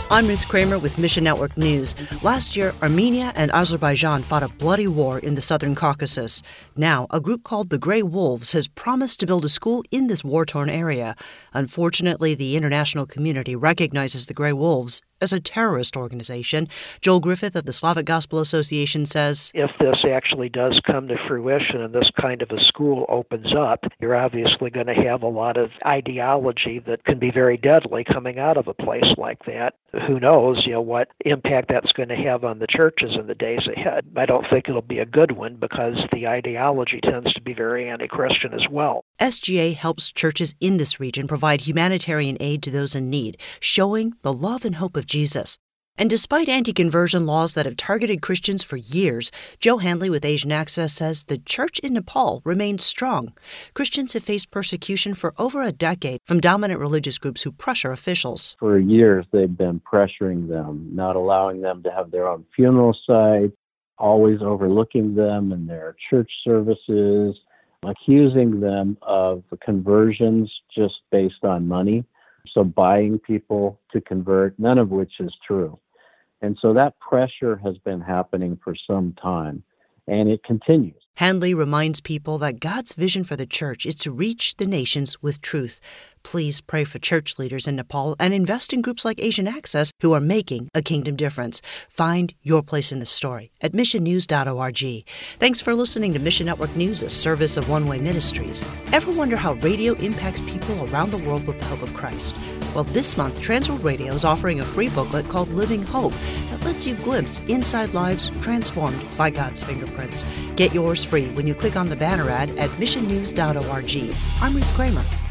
I'm Ruth Kramer with Mission Network News. Last year, Armenia and Azerbaijan fought a bloody war in the southern Caucasus. Now, a group called the Grey Wolves has promised to build a school in this war-torn area. Unfortunately, the international community recognizes the Grey Wolves as a terrorist organization. Joel Griffith of the Slavic Gospel Association says, if this actually does come to fruition and this kind of a school opens up, you're obviously going to have a lot of ideology that can be very deadly coming out of a place like that. Who knows, what impact that's going to have on the churches in the days ahead. I don't think it'll be a good one because the ideology tends to be very anti-Christian as well. SGA helps churches in this region provide humanitarian aid to those in need, showing the love and hope of Jesus. And despite anti-conversion laws that have targeted Christians for years, Joe Handley with Asian Access says the church in Nepal remains strong. Christians have faced persecution for over a decade from dominant religious groups who pressure officials. For years, they've been pressuring them, not allowing them to have their own funeral site, always overlooking them in their church services, accusing them of conversions just based on money. So buying people to convert, none of which is true. And so that pressure has been happening for some time, and it continues. Handley reminds people that God's vision for the church is to reach the nations with truth. Please pray for church leaders in Nepal and invest in groups like Asian Access who are making a kingdom difference. Find your place in the story at missionnews.org. Thanks for listening to Mission Network News, a service of One Way Ministries. Ever wonder how radio impacts people around the world with the hope of Christ? Well, this month, Transworld Radio is offering a free booklet called Living Hope that lets you glimpse inside lives transformed by God's fingerprints. Get yours free when you click on the banner ad at missionnews.org. I'm Ruth Kramer.